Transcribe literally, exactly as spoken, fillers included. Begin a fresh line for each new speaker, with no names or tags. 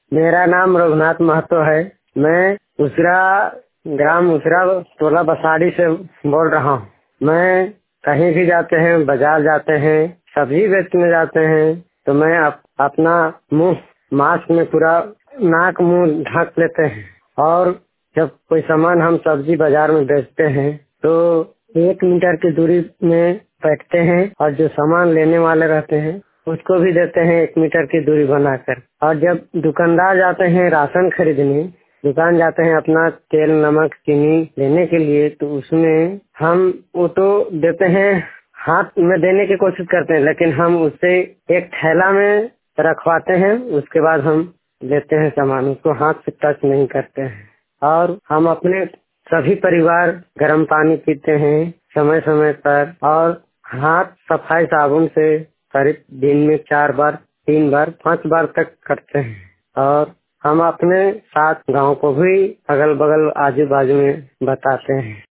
मेरा नाम रघुनाथ महतो है। मैं उसरा ग्राम उसरा टोला बसाड़ी से बोल रहा हूँ। मैं कहीं भी जाते हैं, बाजार जाते हैं, सब्जी बेचने जाते हैं, तो मैं अप, अपना मुंह मास्क में पूरा नाक मुंह ढक लेते हैं। और जब कोई सामान हम सब्जी बाजार में बेचते हैं तो एक मीटर की दूरी में बैठते हैं और जो सामान लेने वाले रहते हैं उसको भी देते हैं एक मीटर की दूरी बनाकर। और जब दुकानदार जाते हैं राशन खरीदने, दुकान जाते हैं अपना तेल नमक चीनी लेने के लिए, तो उसमें हम वो तो देते हैं, हाथ में देने की कोशिश करते हैं, लेकिन हम उससे एक थैला में रखवाते हैं। उसके बाद हम लेते हैं सामान, उसको हाथ से टच नहीं करते हैं। और हम अपने सभी परिवार गर्म पानी पीते हैं समय समय पर, और हाथ सफाई साबुन से करीब दिन में चार बार तीन बार पांच बार तक करते हैं। और हम अपने साथ गांव को भी अगल बगल आजू बाजू में बताते हैं।